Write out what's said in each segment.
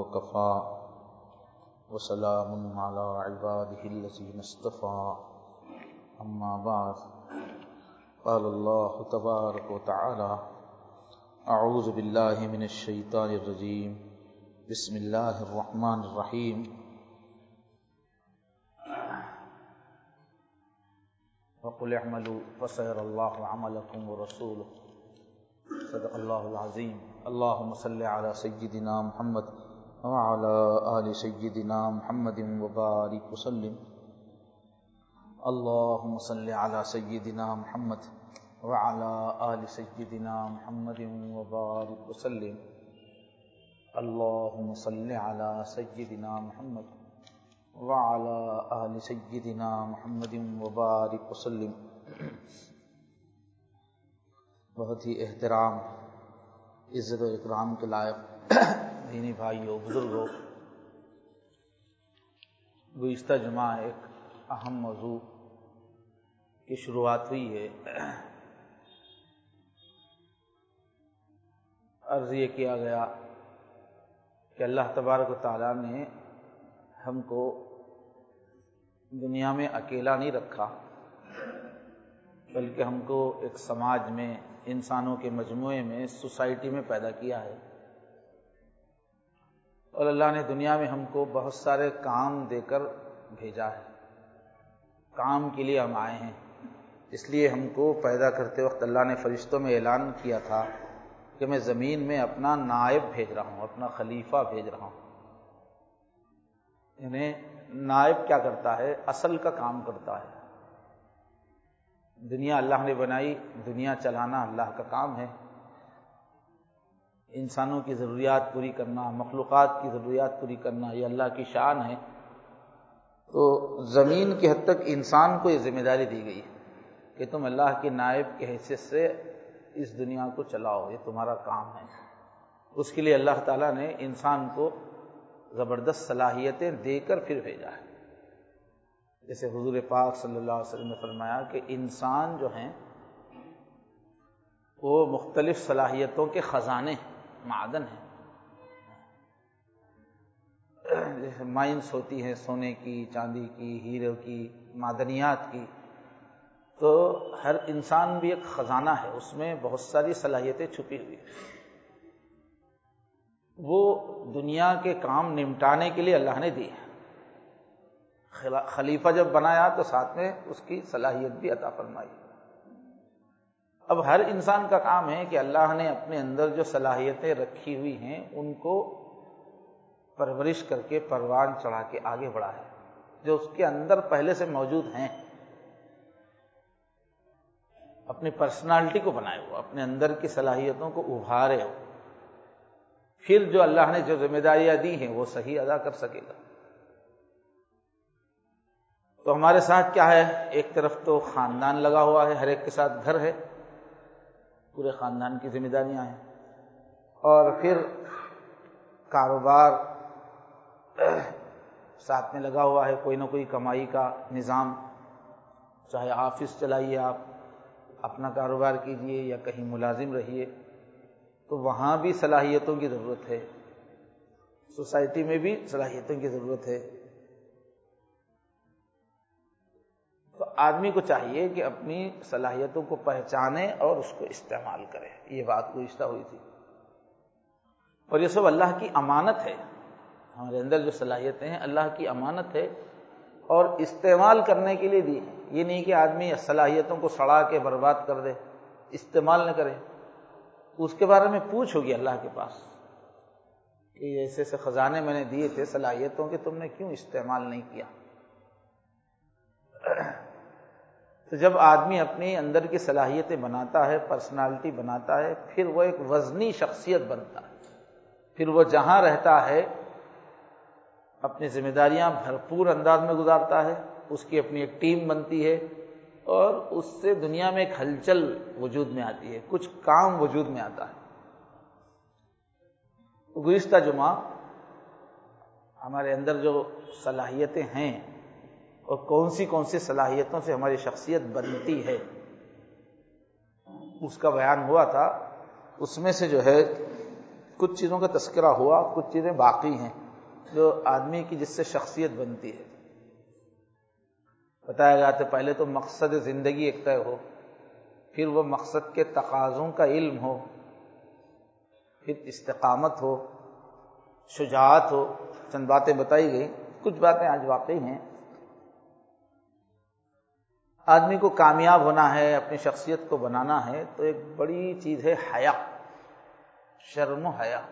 وكفى وسلام على عباده الذين اصطفى أما بعد قال الله تبارك وتعالى أعوذ بالله من الشيطان الرجيم بسم الله الرحمن الرحيم وقل اعملوا فسيرى الله عملكم ورسوله صدق الله العظيم اللهم صل على سيدنا محمد وعلى آل سيدنا محمد وبارك وسلم اللهم صل على سيدنا محمد وعلى آل سيدنا محمد وبارك وسلم اللهم صل على سيدنا محمد وعلى آل سيدنا محمد وبارك وسلم۔ بہت ہی احترام، عزت و اکرام کے لائق دینی بھائیوں، بزرگوں، گزشتہ جمعہ ایک اہم موضوع کی شروعات ہوئی ہے۔ عرض یہ کیا گیا کہ اللہ تبارک و تعالیٰ نے ہم کو دنیا میں اکیلا نہیں رکھا، بلکہ ہم کو ایک سماج میں، انسانوں کے مجموعے میں، سوسائٹی میں پیدا کیا ہے، اور اللہ نے دنیا میں ہم کو بہت سارے کام دے کر بھیجا ہے۔ کام کے لیے ہم آئے ہیں، اس لیے ہم کو پیدا کرتے وقت اللہ نے فرشتوں میں اعلان کیا تھا کہ میں زمین میں اپنا نائب بھیج رہا ہوں، اپنا خلیفہ بھیج رہا ہوں۔ یعنی نائب کیا کرتا ہے؟ اصل کا کام کرتا ہے۔ دنیا اللہ نے بنائی، دنیا چلانا اللہ کا کام ہے، انسانوں کی ضروریات پوری کرنا، مخلوقات کی ضروریات پوری کرنا، یہ اللہ کی شان ہے۔ تو زمین کی حد تک انسان کو یہ ذمہ داری دی گئی ہے کہ تم اللہ کے نائب کی حیثیت سے اس دنیا کو چلاؤ، یہ تمہارا کام ہے۔ اس کے لیے اللہ تعالیٰ نے انسان کو زبردست صلاحیتیں دے کر پھر بھیجا ہے۔ جیسے حضور پاک صلی اللہ علیہ وسلم نے فرمایا کہ انسان جو ہیں وہ مختلف صلاحیتوں کے خزانے، معدن ہیں۔ جیسے مائنس ہوتی ہیں سونے کی، چاندی کی، ہیرے کی، معدنیات کی، تو ہر انسان بھی ایک خزانہ ہے، اس میں بہت ساری صلاحیتیں چھپی ہوئی ہیں۔ وہ دنیا کے کام نمٹانے کے لیے اللہ نے دی ہے۔ خلیفہ جب بنایا تو ساتھ میں اس کی صلاحیت بھی عطا فرمائی۔ اب ہر انسان کا کام ہے کہ اللہ نے اپنے اندر جو صلاحیتیں رکھی ہوئی ہیں ان کو پرورش کر کے، پروان چڑھا کے آگے بڑھا ہے، جو اس کے اندر پہلے سے موجود ہیں۔ اپنی پرسنالٹی کو بنائے ہو، اپنے اندر کی صلاحیتوں کو ابھارے ہو، پھر جو اللہ نے جو ذمہ داریاں دی ہیں وہ صحیح ادا کر سکے گا۔ تو ہمارے ساتھ کیا ہے؟ ایک طرف تو خاندان لگا ہوا ہے، ہر ایک کے ساتھ گھر ہے، پورے خاندان کی ذمہ داریاں ہیں، اور پھر کاروبار ساتھ میں لگا ہوا ہے، کوئی نہ کوئی کمائی کا نظام، چاہے آفس چلائیے، آپ اپنا کاروبار کیجئے یا کہیں ملازم رہیے، تو وہاں بھی صلاحیتوں کی ضرورت ہے، سوسائٹی میں بھی صلاحیتوں کی ضرورت ہے۔ تو آدمی کو چاہیے کہ اپنی صلاحیتوں کو پہچانے اور اس کو استعمال کرے۔ یہ بات گزشتہ ہوئی تھی، اور یہ سب اللہ کی امانت ہے۔ ہمارے اندر جو صلاحیتیں ہیں اللہ کی امانت ہے، اور استعمال کرنے کے لیے دی ہے۔ یہ نہیں کہ آدمی صلاحیتوں کو سڑا کے برباد کر دے، استعمال نہ کرے۔ اس کے بارے میں پوچھ ہوگی اللہ کے پاس کہ ایسے ایسے خزانے میں نے دیے تھے صلاحیتوں کے، تم نے کیوں استعمال نہیں کیا؟ تو جب آدمی اپنی اندر کی صلاحیتیں بناتا ہے، پرسنالٹی بناتا ہے، پھر وہ ایک وزنی شخصیت بنتا ہے۔ پھر وہ جہاں رہتا ہے اپنی ذمہ داریاں بھرپور انداز میں گزارتا ہے، اس کی اپنی ایک ٹیم بنتی ہے، اور اس سے دنیا میں ایک ہلچل وجود میں آتی ہے، کچھ کام وجود میں آتا ہے۔ گزشتہ جمعہ ہمارے اندر جو صلاحیتیں ہیں اور کون سی صلاحیتوں سے ہماری شخصیت بنتی ہے اس کا بیان ہوا تھا۔ اس میں سے جو ہے کچھ چیزوں کا تذکرہ ہوا، کچھ چیزیں باقی ہیں جو آدمی کی جس سے شخصیت بنتی ہے۔ بتایا گیا تھا پہلے تو مقصد زندگی ایک طے ہو، پھر وہ مقصد کے تقاضوں کا علم ہو، پھر استقامت ہو، شجاعت ہو، چند باتیں بتائی گئی، کچھ باتیں آج واقعی ہیں۔ آدمی کو کامیاب ہونا ہے، اپنی شخصیت کو بنانا ہے تو ایک بڑی چیز ہے حیا، شرم و حیا۔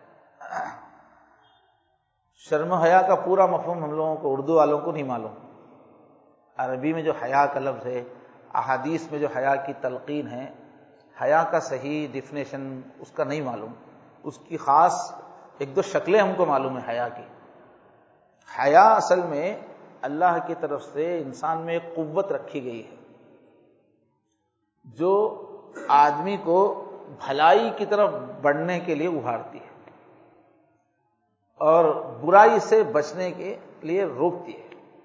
شرم و حیا کا پورا مفہوم ہم لوگوں کو، اردو والوں کو نہیں معلوم۔ عربی میں جو حیا کا لفظ ہے، احادیث میں جو حیا کی تلقین ہے، حیا کا صحیح ڈیفینیشن اس کا نہیں معلوم۔ اس کی خاص ایک دو شکلیں ہم کو معلوم ہے حیا کی۔ حیا اصل میں اللہ کی طرف سے انسان میں ایک قوت رکھی گئی ہے جو آدمی کو بھلائی کی طرف بڑھنے کے لیے ابھارتی ہے اور برائی سے بچنے کے لیے روکتی ہے۔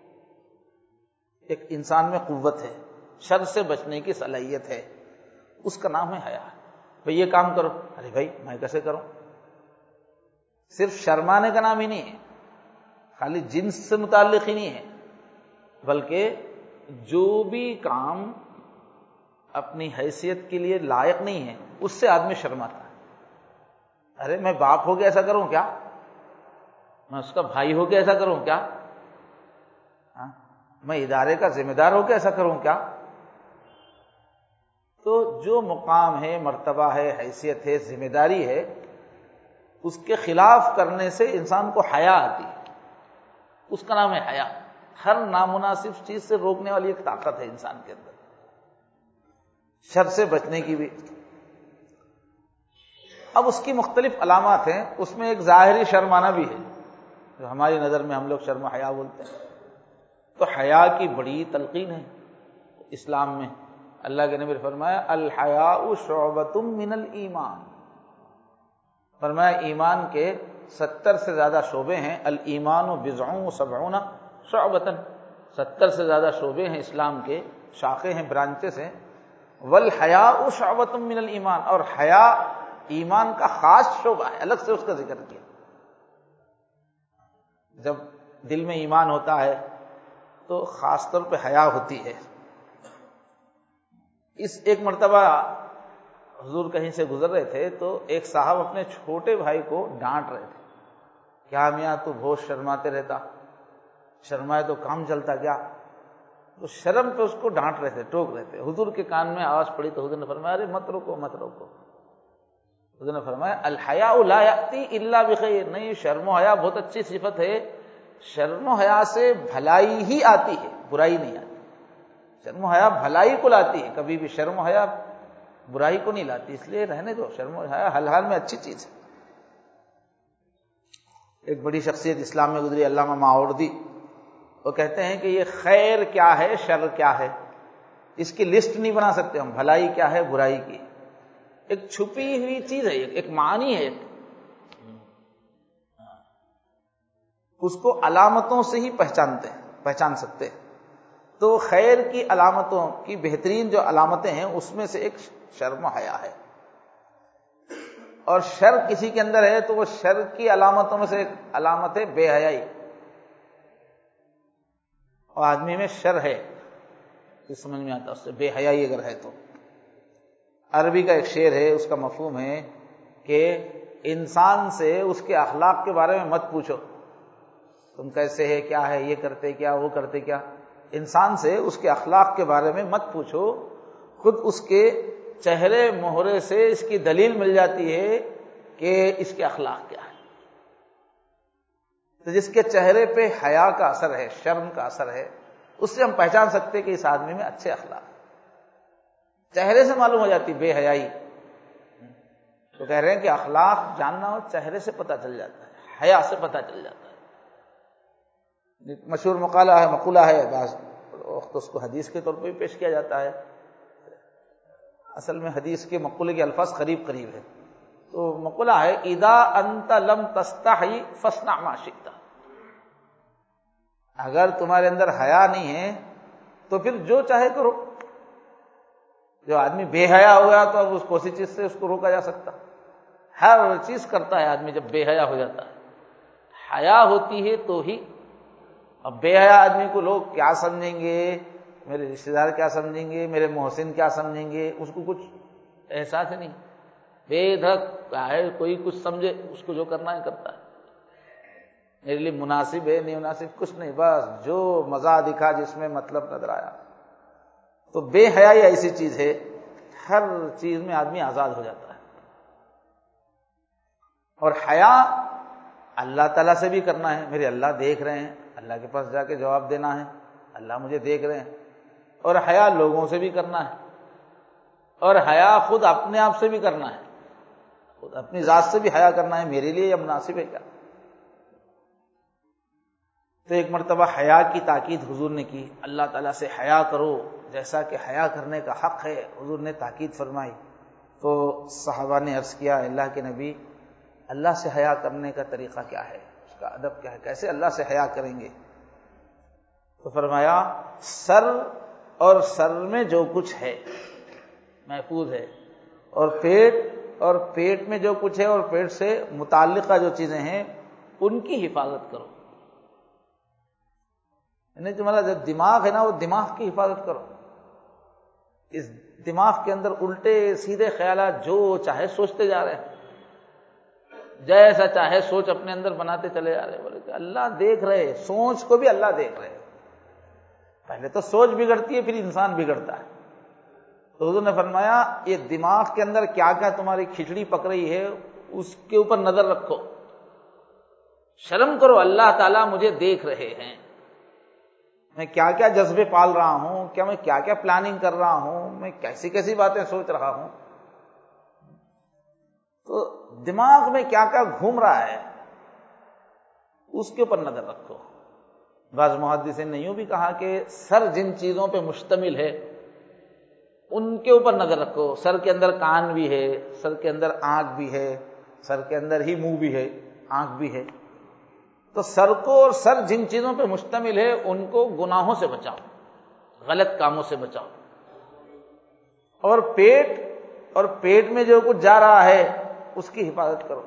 ایک انسان میں قوت ہے، شر سے بچنے کی صلاحیت ہے، اس کا نام ہے حیا۔ بھئی یہ کام کرو، ارے بھائی میں کیسے کروں؟ صرف شرمانے کا نام ہی نہیں ہے، خالی جنس سے متعلق ہی نہیں ہے، بلکہ جو بھی کام اپنی حیثیت کے لیے لائق نہیں ہے اس سے آدمی شرماتا ہے۔ ارے میں باپ ہو کے ایسا کروں کیا؟ میں اس کا بھائی ہو کے ایسا کروں کیا؟ میں ادارے کا ذمہ دار ہو کے ایسا کروں کیا؟ تو جو مقام ہے، مرتبہ ہے، حیثیت ہے، ذمہ داری ہے، اس کے خلاف کرنے سے انسان کو حیا آتی ہے، اس کا نام ہے حیا۔ ہر نامناسب چیز سے روکنے والی ایک طاقت ہے انسان کے اندر، شر سے بچنے کی بھی۔ اب اس کی مختلف علامات ہیں، اس میں ایک ظاہری شرمانا بھی ہے جو ہماری نظر میں ہم لوگ شرم و حیا بولتے ہیں۔ تو حیا کی بڑی تلقین ہے اسلام میں۔ اللہ کے نبی نے فرمایا الحیاء شعبۃ من الایمان، فرمایا ایمان کے 70 سے زیادہ شعبے ہیں۔ الایمان بضع و سبعون شعبۃ، 70 سے زیادہ شعبے ہیں اسلام کے، شاخیں ہیں، برانچز ہیں۔ والحیاء شعبۃ من الایمان، اور حیا ایمان کا خاص شعبہ ہے، الگ سے اس کا ذکر کیا۔ جب دل میں ایمان ہوتا ہے تو خاص طور پہ حیا ہوتی ہے۔ اس ایک مرتبہ حضور کہیں سے گزر رہے تھے تو ایک صاحب اپنے چھوٹے بھائی کو ڈانٹ رہے تھے، کیا میاں تو بہت شرماتے رہتا، شرمائے تو کام چلتا کیا؟ تو شرم پہ اس کو ڈانٹ رہے تھے، ٹوک رہے تھے۔ حضور کے کان میں آواز پڑی تو حضور نے فرمایا ارے مت روکو مت روکو۔ حضور نے فرمایا الحیاء لا یأتی الا بخیر، نہیں، شرم و حیا بہت اچھی صفت ہے، شرم و حیا سے بھلائی ہی آتی ہے، برائی نہیں آتی۔ شرم و حیا بھلائی کو لاتی ہے، کبھی بھی شرم و حیا برائی کو نہیں لاتی، اس لیے رہنے دو، شرم و حیا حل حال میں اچھی چیز ہے۔ ایک بڑی شخصیت اسلام میں گزری، علامہ ماوردی، وہ کہتے ہیں کہ یہ خیر کیا ہے، شر کیا ہے، اس کی لسٹ نہیں بنا سکتے ہم، بھلائی کیا ہے، برائی کی، ایک چھپی ہوئی چیز ہے، ایک معنی ہے، اس کو علامتوں سے ہی پہچان سکتے ہیں۔ تو خیر کی علامتوں کی بہترین جو علامتیں ہیں اس میں سے ایک شرم و حیا ہے، اور شر کسی کے اندر ہے تو وہ شر کی علامتوں میں سے ایک علامت ہے بے حیائی، اور آدمی میں شر ہے یہ سمجھ میں آتا، اس سے بے حیائی اگر ہے تو۔ عربی کا ایک شعر ہے، اس کا مفہوم ہے کہ انسان سے اس کے اخلاق کے بارے میں مت پوچھو، تم کیسے ہے، کیا ہے، یہ کرتے کیا، وہ کرتے کیا۔ انسان سے اس کے اخلاق کے بارے میں مت پوچھو، خود اس کے چہرے مہرے سے اس کی دلیل مل جاتی ہے کہ اس کے اخلاق کیا ہے۔ تو جس کے چہرے پہ حیا کا اثر ہے، شرم کا اثر ہے، اس سے ہم پہچان سکتے ہیں کہ اس آدمی میں اچھے اخلاق ہیں۔ چہرے سے معلوم ہو جاتی بے حیائی، تو کہہ رہے ہیں کہ اخلاق جاننا ہو چہرے سے پتہ چل جاتا ہے، حیا سے پتہ چل جاتا ہے۔ مشہور مقولہ ہے، بعض وقت اس کو حدیث کے طور پہ بھی پیش کیا جاتا ہے، اصل میں حدیث کے مقولے کے الفاظ قریب ہے۔ تو مقولہ ہے اذا انت لم تستحی فاصنع ما شئت، اگر تمہارے اندر حیا نہیں ہے تو پھر جو چاہے کرو۔ جو آدمی بے حیا ہو گیا تو اب اس کوسی چیز سے اس کو روکا جا سکتا؟ ہر چیز کرتا ہے آدمی جب بے حیا ہو جاتا ہے. حیا ہوتی ہے تو ہی. اب بے حیا آدمی کو لوگ کیا سمجھیں گے، میرے رشتے دار کیا سمجھیں گے، میرے محسن کیا سمجھیں گے، اس کو کچھ احساس ہی نہیں. بے دھک ہے، کوئی کچھ سمجھے، اس کو جو کرنا ہے کرتا ہے. میرے لیے مناسب ہے نہیں مناسب کچھ نہیں، بس جو مزہ دکھا، جس میں مطلب نظر آیا. تو بے حیائی ایسی چیز ہے، ہر چیز میں آدمی آزاد ہو جاتا ہے. اور حیا اللہ تعالیٰ سے بھی کرنا ہے، میرے اللہ دیکھ رہے ہیں، اللہ کے پاس جا کے جواب دینا ہے، اللہ مجھے دیکھ رہے ہیں. اور حیا لوگوں سے بھی کرنا ہے، اور حیا خود اپنے آپ سے بھی کرنا ہے، خود اپنی ذات سے بھی حیا کرنا ہے، میرے لیے یہ مناسب ہے کیا. تو ایک مرتبہ حیا کی تاکید حضور نے کی، اللہ تعالیٰ سے حیا کرو جیسا کہ حیا کرنے کا حق ہے، حضور نے تاکید فرمائی. تو صحابہ نے عرض کیا، اللہ کے نبی، اللہ سے حیا کرنے کا طریقہ کیا ہے، اس کا ادب کیا ہے، کیسے اللہ سے حیا کریں گے؟ تو فرمایا سر اور سر میں جو کچھ ہے محفوظ ہے، اور پیٹ میں جو کچھ ہے اور پیٹ سے متعلقہ جو چیزیں ہیں ان کی حفاظت کرو. یعنی تمہارا جو دماغ ہے نا، وہ دماغ کی حفاظت کرو. اس دماغ کے اندر الٹے سیدھے خیالات جو چاہے سوچتے جا رہے ہیں، جیسا چاہے سوچ اپنے اندر بناتے چلے جا رہے ہیں. بولے کہ اللہ دیکھ رہے، سوچ کو بھی اللہ دیکھ رہے. پہلے تو سوچ بگڑتی ہے، پھر انسان بگڑتا ہے. تو حضور نے فرمایا یہ دماغ کے اندر کیا کیا تمہاری کھچڑی پک رہی ہے اس کے اوپر نظر رکھو. شرم کرو، اللہ تعالیٰ مجھے دیکھ رہے ہیں، میں کیا کیا جذبے پال رہا ہوں، کیا میں کیا کیا پلاننگ کر رہا ہوں، میں کیسی کیسی باتیں سوچ رہا ہوں. تو دماغ میں کیا کیا گھوم رہا ہے اس کے اوپر نظر رکھو. بعض محدثین نے یوں بھی کہا کہ سر جن چیزوں پہ مشتمل ہے ان کے اوپر نظر رکھو. سر کے اندر کان بھی ہے، سر کے اندر آنکھ بھی ہے، سر کے اندر ہی منہ بھی ہے، آنکھ بھی ہے. تو سر کو اور سر جن چیزوں پہ مشتمل ہے ان کو گناہوں سے بچاؤ، غلط کاموں سے بچاؤ. اور پیٹ میں جو کچھ جا رہا ہے اس کی حفاظت کرو.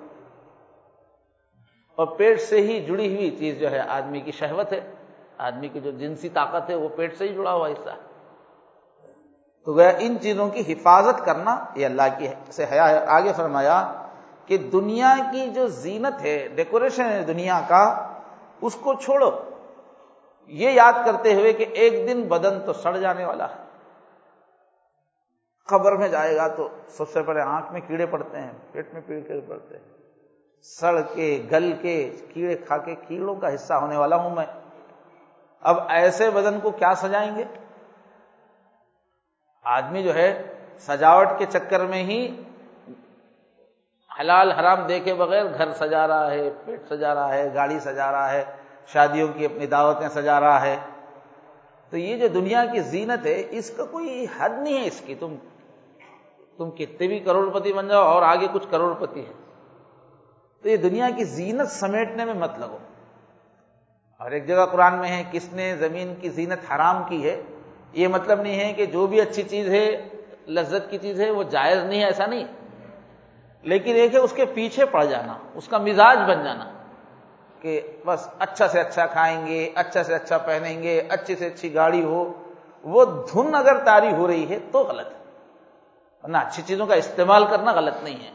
اور پیٹ سے ہی جڑی ہوئی چیز جو ہے آدمی کی شہوت ہے، آدمی کی جو جنسی طاقت ہے وہ پیٹ سے ہی جڑا ہوا حصہ ہے. تو گویا ان چیزوں کی حفاظت کرنا یہ اللہ کی سے حیا ہے. آگے فرمایا کہ دنیا کی جو زینت ہے، ڈیکوریشن ہے دنیا کا، اس کو چھوڑو، یہ یاد کرتے ہوئے کہ ایک دن بدن تو سڑ جانے والا ہے. قبر میں جائے گا تو سب سے پہلے آنکھ میں کیڑے پڑتے ہیں، پیٹ میں کیڑے پڑتے ہیں، سڑ کے گل کے کیڑے کھا کے کیڑوں کا حصہ ہونے والا ہوں میں. اب ایسے بدن کو کیا سجائیں گے؟ آدمی جو ہے سجاوٹ کے چکر میں ہی حلال حرام دیکھے بغیر گھر سجا رہا ہے، پیٹ سجا رہا ہے، گاڑی سجا رہا ہے، شادیوں کی اپنی دعوتیں سجا رہا ہے. تو یہ جو دنیا کی زینت ہے اس کا کوئی حد نہیں ہے. اس کی تم کتنے بھی کروڑ پتی بن جاؤ اور آگے کچھ کروڑ پتی ہے. تو یہ دنیا کی زینت سمیٹنے میں مت لگو. اور ایک جگہ قرآن میں ہے کس نے زمین کی زینت حرام کی ہے، یہ مطلب نہیں ہے کہ جو بھی اچھی چیز ہے، لذت کی چیز ہے، وہ جائز نہیں ہے، ایسا نہیں. لیکن ایک ہے اس کے پیچھے پڑ جانا، اس کا مزاج بن جانا کہ بس اچھا سے اچھا کھائیں گے، اچھا سے اچھا پہنیں گے، اچھی سے اچھی گاڑی ہو. وہ دھن اگر طاری ہو رہی ہے تو غلط ہے، ورنہ اچھی چیزوں کا استعمال کرنا غلط نہیں ہے.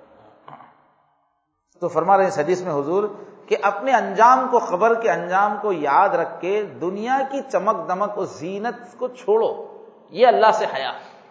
تو فرما رہے ہیں اس حدیث میں حضور کہ اپنے انجام کو، خبر کے انجام کو یاد رکھ کے دنیا کی چمک دمک اور زینت کو چھوڑو. یہ اللہ سے حیا.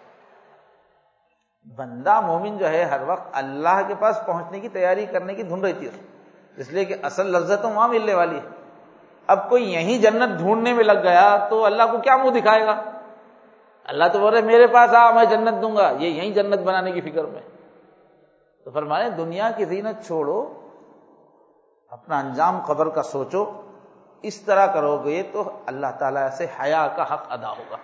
بندہ مومن جو ہے ہر وقت اللہ کے پاس پہنچنے کی تیاری کرنے کی دھن رہتی ہے، اس لیے کہ اصل لذت وہاں ملنے والی ہے. اب کوئی یہیں جنت ڈھونڈنے میں لگ گیا تو اللہ کو کیا منہ دکھائے گا؟ اللہ تو بول رہے میرے پاس آ، میں جنت دوں گا. یہ یہیں جنت بنانے کی فکر میں. تو فرمائے دنیا کی زینت چھوڑو، اپنا انجام قبر کا سوچو. اس طرح کرو گے تو اللہ تعالیٰ سے حیا کا حق ادا ہوگا.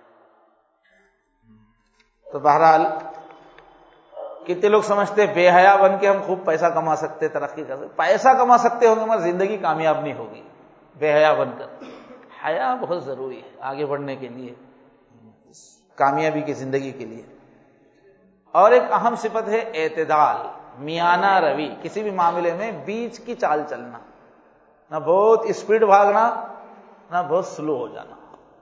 تو بہرحال کتنے لوگ سمجھتے بے حیا بن کے ہم خوب پیسہ کما سکتے، ترقی کر سکتے. پیسہ کما سکتے ہوں گے مگر زندگی کامیاب نہیں ہوگی بے حیا بن کر. حیا بہت ضروری ہے آگے بڑھنے کے لیے، کامیابی کی زندگی کے لیے. اور ایک اہم صفت ہے اعتدال. میانہ روی، کسی بھی معاملے میں بیچ کی چال چلنا، نہ بہت اسپیڈ بھاگنا نہ بہت سلو ہو جانا،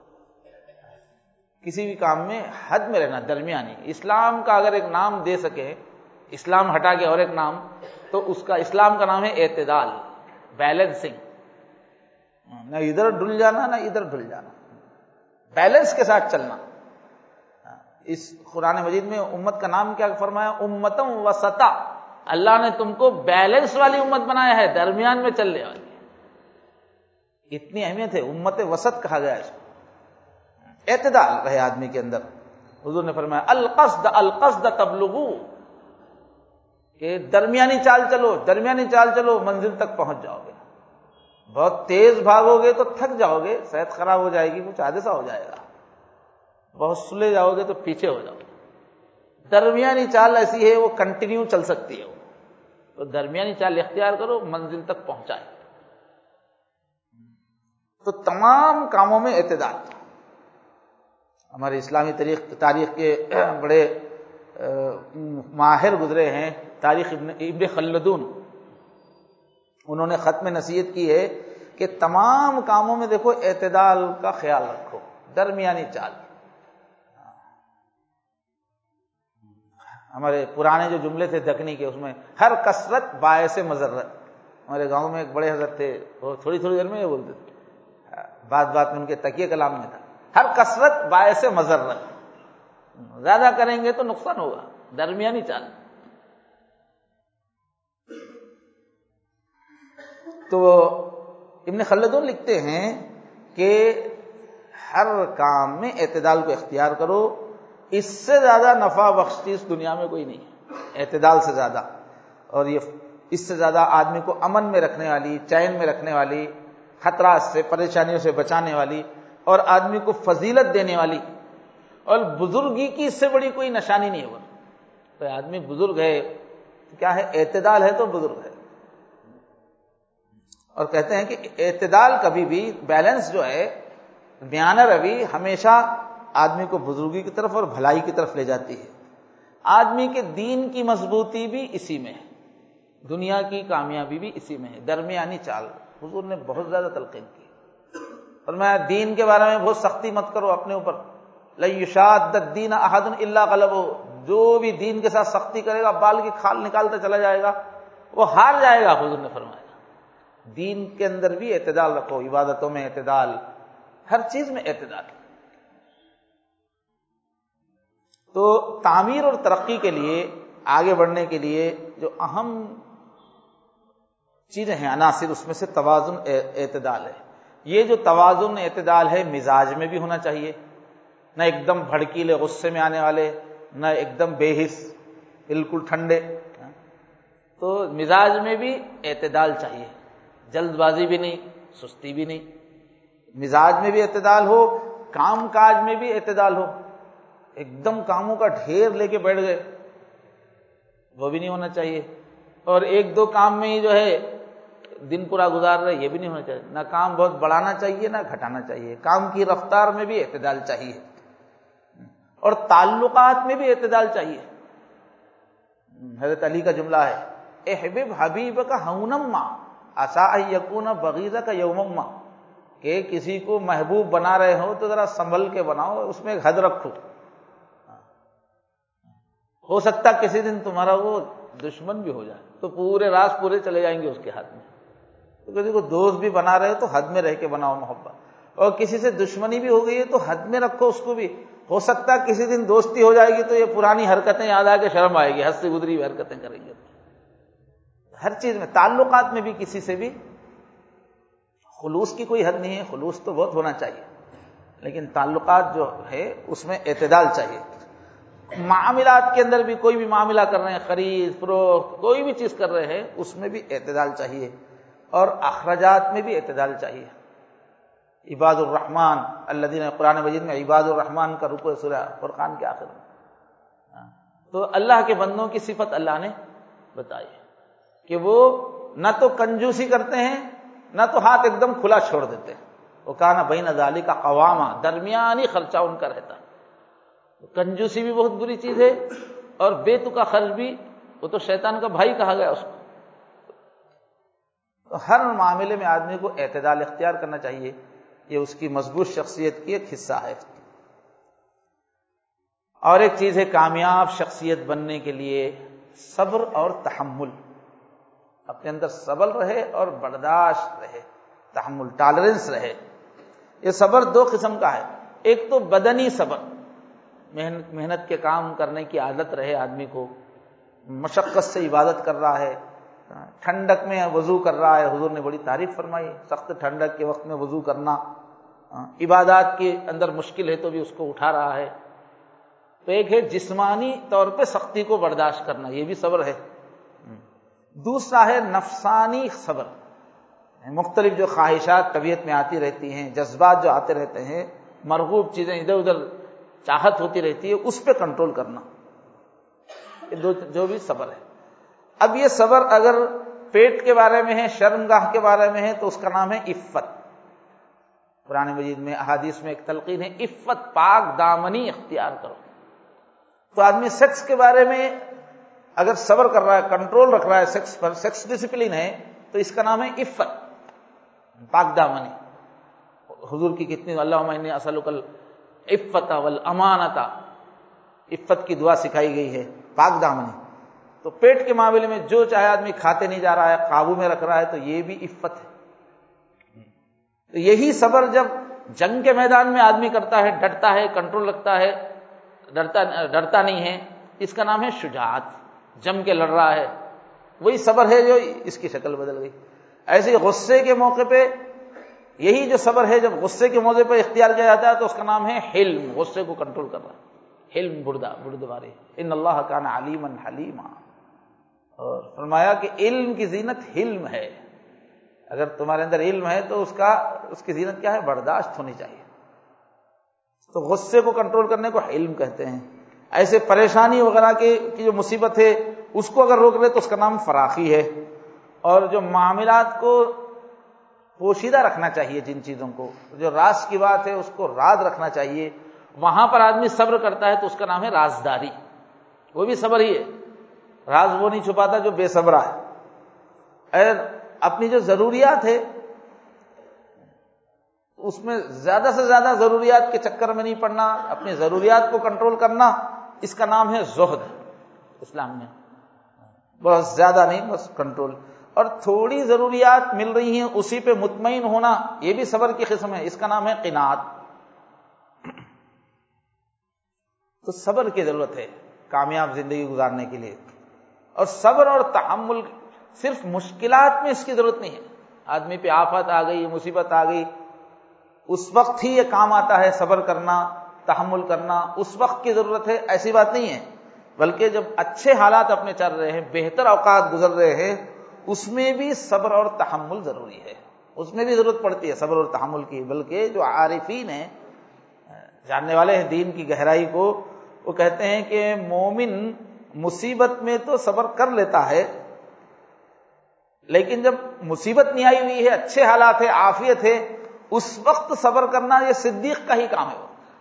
کسی بھی کام میں حد میں رہنا، درمیانی۔ اسلام کا اگر ایک نام دے سکے، اسلام ہٹا کے اور ایک نام، تو اس کا اسلام کا نام ہے اعتدال، بیلنسنگ، نہ ادھر ڈل جانا نہ ادھر ڈل جانا، بیلنس کے ساتھ چلنا۔ اس قرآن مجید میں امت کا نام کیا فرمایا؟ امتم وسطا، اللہ نے تم کو بیلنس والی امت بنایا ہے، درمیان میں چلنے والی، اتنی اہمیت ہے، امت وسط کہا گیا اس کو۔ اعتدال رہے آدمی کے اندر۔ حضور نے فرمایا القصد القصد تبلغو، کہ درمیانی چال چلو، درمیانی چال چلو، منزل تک پہنچ جاؤ گے۔ بہت تیز بھاگو گے تو تھک جاؤ گے، صحت خراب ہو جائے گی، کچھ حادثہ ہو جائے گا، بہت سلے جاؤ گے تو پیچھے ہو جاؤ گے۔ درمیانی چال ایسی ہے، وہ کنٹینیو چل سکتی ہے، تو درمیانی چال اختیار کرو، منزل تک پہنچائے۔ تو تمام کاموں میں اعتدال۔ ہمارے اسلامی تاریخ کے بڑے ماہر گزرے ہیں، تاریخ ابن خلدون، انہوں نے ختم نصیحت کی ہے کہ تمام کاموں میں دیکھو اعتدال کا خیال رکھو، درمیانی چال۔ ہمارے پرانے جو جملے تھے دکنی کے، اس میں ہر کثرت باعث مضرت۔ ہمارے گاؤں میں ایک بڑے حضرت تھے، وہ تھوڑی تھوڑی دیر میں یہ بولتے تھے، بات بات میں ان کے تکیے کلام میں تھا، ہر کثرت باعث مضرت، زیادہ کریں گے تو نقصان ہوگا، درمیانی چال۔ تو ابن خلدون لکھتے ہیں کہ ہر کام میں اعتدال کو اختیار کرو، اس سے زیادہ نفع بخش چیز دنیا میں کوئی نہیں ہے، اعتدال سے زیادہ، اور یہ اس سے زیادہ آدمی کو امن میں رکھنے والی، چین میں رکھنے والی، خطرات سے، پریشانیوں سے بچانے والی، اور آدمی کو فضیلت دینے والی، اور بزرگی کی اس سے بڑی کوئی نشانی نہیں ہوگا۔ تو آدمی بزرگ ہے، کیا ہے؟ اعتدال ہے تو بزرگ ہے۔ اور کہتے ہیں کہ اعتدال کبھی بھی، بیلنس جو ہے، میانہ روی، ہمیشہ آدمی کو بزرگی کی طرف اور بھلائی کی طرف لے جاتی ہے۔ آدمی کے دین کی مضبوطی بھی اسی میں ہے، دنیا کی کامیابی بھی اسی میں ہے، درمیانی چال۔ حضور نے بہت زیادہ تلقین کی، فرمایا دین کے بارے میں بہت سختی مت کرو اپنے اوپر، لن یشاد الدین احد الا غلبہ، جو بھی دین کے ساتھ سختی کرے گا، بال کی کھال نکالتا چلا جائے گا، وہ ہار جائے گا۔ حضور نے فرمایا دین کے اندر بھی اعتدال رکھو، عبادتوں میں اعتدال، ہر چیز میں اعتدال۔ تو تعمیر اور ترقی کے لیے، آگے بڑھنے کے لیے جو اہم چیزیں ہیں، عناصر، اس میں سے توازن، اعتدال ہے۔ یہ جو توازن اعتدال ہے، مزاج میں بھی ہونا چاہیے، نہ ایک دم بھڑکیلے غصے میں آنے والے، نہ ایک دم بے حس بالکل ٹھنڈے۔ تو مزاج میں بھی اعتدال چاہیے، جلد بازی بھی نہیں، سستی بھی نہیں، مزاج میں بھی اعتدال ہو، کام کاج میں بھی اعتدال ہو۔ ایک دم کاموں کا ڈھیر لے کے بیٹھ گئے، وہ بھی نہیں ہونا چاہیے، اور ایک دو کام میں ہی جو ہے دن پورا گزار رہے، یہ بھی نہیں ہونا چاہیے۔ نہ کام بہت بڑھانا چاہیے نہ گھٹانا چاہیے، کام کی رفتار میں بھی اعتدال چاہیے، اور تعلقات میں بھی اعتدال چاہیے۔ حضرت علی کا جملہ ہے، احبب حبیبک ہونم ما عسیٰ ان یکون بغیضک یومم ما، کہ کسی کو محبوب بنا رہے ہو تو ذرا سنبھل کے بناؤ، اس میں ایک حد رکھو، ہو سکتا کسی دن تمہارا وہ دشمن بھی ہو جائے تو پورے راز پورے چلے جائیں گے اس کے ہاتھ میں۔ تو کسی کو دوست بھی بنا رہے تو حد میں رہ کے بناؤ محبت، اور کسی سے دشمنی بھی ہو گئی ہے تو حد میں رکھو اس کو بھی، ہو سکتا کسی دن دوستی ہو جائے گی تو یہ پرانی حرکتیں یاد آ کے شرم آئے گی، ہنسی گدری ہوئی حرکتیں کریں گے۔ ہر چیز میں، تعلقات میں بھی کسی سے بھی خلوص کی کوئی حد نہیں ہے، خلوص تو بہت ہونا چاہیے، لیکن تعلقات جو ہے اس میں اعتدال چاہیے۔ معاملات کے اندر بھی، کوئی بھی معاملہ کر رہے ہیں، خرید فروخت کوئی بھی چیز کر رہے ہیں، اس میں بھی اعتدال چاہیے، اور اخراجات میں بھی اعتدال چاہیے۔ عباد الرحمن الذین، قرآن مجید میں عباد الرحمن کا رکوع سورہ فرقان کے آخر میں، تو اللہ کے بندوں کی صفت اللہ نے بتائی ہے کہ وہ نہ تو کنجوسی کرتے ہیں نہ تو ہاتھ ایک دم کھلا چھوڑ دیتے ہیں، وہ کانا بین ذالک قواما، درمیانی خرچہ ان کا رہتا ہے۔ کنجوسی بھی بہت بری چیز ہے، اور بے تکا خرچ بھی وہ تو شیطان کا بھائی کہا گیا اس کو۔ تو ہر معاملے میں آدمی کو اعتدال اختیار کرنا چاہیے، یہ اس کی مضبوط شخصیت کی ایک حصہ ہے۔ اور ایک چیز ہے کامیاب شخصیت بننے کے لیے صبر اور تحمل، اپنے اندر صبر رہے اور برداشت رہے، تحمل، ٹالرنس رہے۔ یہ صبر دو قسم کا ہے، ایک تو بدنی صبر، محنت کے کام کرنے کی عادت رہے آدمی کو، مشقت سے عبادت کر رہا ہے، ٹھنڈک میں وضو کر رہا ہے، حضور نے بڑی تعریف فرمائی سخت ٹھنڈک کے وقت میں وضو کرنا، عبادات کے اندر مشکل ہے تو بھی اس کو اٹھا رہا ہے۔ تو ایک ہے جسمانی طور پہ سختی کو برداشت کرنا، یہ بھی صبر ہے۔ دوسرا ہے نفسانی صبر، مختلف جو خواہشات طبیعت میں آتی رہتی ہیں، جذبات جو آتے رہتے ہیں، مرغوب چیزیں ادھر ادھر چاہت ہوتی رہتی ہے، اس پہ کنٹرول کرنا، یہ جو بھی صبر ہے۔ اب یہ صبر اگر پیٹ کے بارے میں ہے، شرمگاہ کے بارے میں ہے، تو اس کا نام ہے عفت۔ قرآن مجید میں، احادیث میں ایک تلقین ہے، عفت، پاک دامنی اختیار کرو۔ تو آدمی سیکس کے بارے میں اگر صبر کر رہا ہے، کنٹرول رکھ رہا ہے سیکس پر، سیکس ڈسپلن ہے، تو اس کا نام ہے عفت، پاک دامنی۔ حضور کی کتنی اللہم انی اسألک العفۃ والامانۃ، عفت کی دعا سکھائی گئی ہے، پاک دامنی۔ تو پیٹ کے معاملے میں جو چاہے آدمی کھاتے نہیں جا رہا ہے، قابو میں رکھ رہا ہے، تو یہ بھی عفت ہے۔ تو یہی صبر جب جنگ کے میدان میں آدمی کرتا ہے، ڈٹتا ہے، کنٹرول رکھتا ہے، ڈرتا نہیں ہے، اس کا نام ہے شجاعت، جم کے لڑ رہا ہے، وہی صبر ہے جو اس کی شکل بدل گئی۔ ایسے غصے کے موقع پہ یہی جو صبر ہے، جب غصے کے موقع پہ اختیار کیا جاتا ہے تو اس کا نام ہے حلم، غصے کو کنٹرول کر رہا ہے، حلم، بردباری۔ ان اللہ کان علیما حلیما، اور فرمایا کہ علم کی زینت حلم ہے۔ اگر تمہارے اندر علم ہے تو اس کی زینت کیا ہے؟ برداشت ہونی چاہیے۔ تو غصے کو کنٹرول کرنے کو حلم کہتے ہیں۔ ایسے پریشانی وغیرہ کی جو مصیبت ہے اس کو اگر روک لے تو اس کا نام فراخی ہے۔ اور جو معاملات کو پوشیدہ رکھنا چاہیے، جن چیزوں کو، جو راز کی بات ہے اس کو راز رکھنا چاہیے، وہاں پر آدمی صبر کرتا ہے تو اس کا نام ہے رازداری، وہ بھی صبر ہی ہے۔ راز وہ نہیں چھپاتا جو بے صبرا ہے۔ اور اپنی جو ضروریات ہے اس میں زیادہ سے زیادہ ضروریات کے چکر میں نہیں پڑنا، اپنی ضروریات کو کنٹرول کرنا، اس کا نام ہے زہد اسلام میں۔ بہت زیادہ نہیں، بس کنٹرول۔ اور تھوڑی ضروریات مل رہی ہیں اسی پہ مطمئن ہونا، یہ بھی صبر کی قسم ہے، اس کا نام ہے قناعت۔ تو صبر کی ضرورت ہے کامیاب زندگی گزارنے کے لیے۔ اور صبر اور تحمل، صرف مشکلات میں اس کی ضرورت نہیں ہے۔ آدمی پہ آفت آ گئی، مصیبت آ گئی، اس وقت ہی یہ کام آتا ہے صبر کرنا، تحمل کرنا، اس وقت کی ضرورت ہے، ایسی بات نہیں ہے۔ بلکہ جب اچھے حالات اپنے چل رہے ہیں، بہتر اوقات گزر رہے ہیں، اس میں بھی صبر اور تحمل ضروری ہے، اس میں بھی ضرورت پڑتی ہے صبر اور تحمل کی۔ بلکہ جو عارفین ہیں، جاننے والے ہیں دین کی گہرائی کو، وہ کہتے ہیں کہ مومن مصیبت میں تو صبر کر لیتا ہے، لیکن جب مصیبت نہیں آئی ہوئی ہے، اچھے حالات ہے، عافیت ہے، اس وقت صبر کرنا یہ صدیق کا ہی کام ہے۔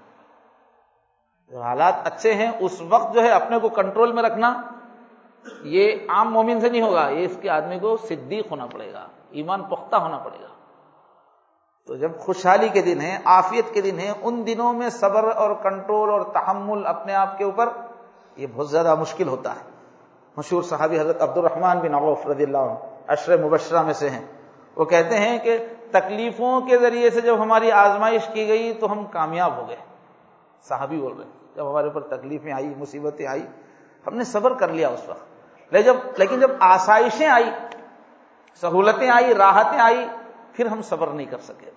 جو حالات اچھے ہیں اس وقت جو ہے اپنے کو کنٹرول میں رکھنا، یہ عام مومن سے نہیں ہوگا، یہ اس کے آدمی کو صدیق ہونا پڑے گا، ایمان پختہ ہونا پڑے گا۔ تو جب خوشحالی کے دن ہیں، عافیت کے دن ہیں، ان دنوں میں صبر اور کنٹرول اور تحمل اپنے آپ کے اوپر یہ بہت زیادہ مشکل ہوتا ہے۔ مشہور صحابی حضرت عبد الرحمن بن عوف رضی اللہ عنہ، عشرہ مبشرہ میں سے ہیں، وہ کہتے ہیں کہ تکلیفوں کے ذریعے سے جب ہماری آزمائش کی گئی تو ہم کامیاب ہو گئے۔ صحابی بول رہے ہیں، جب ہمارے اوپر تکلیفیں آئی، مصیبتیں آئی، ہم نے صبر کر لیا اس وقت، لیکن جب آسائشیں آئی، سہولتیں آئی، راحتیں آئی، پھر ہم صبر نہیں کر سکے۔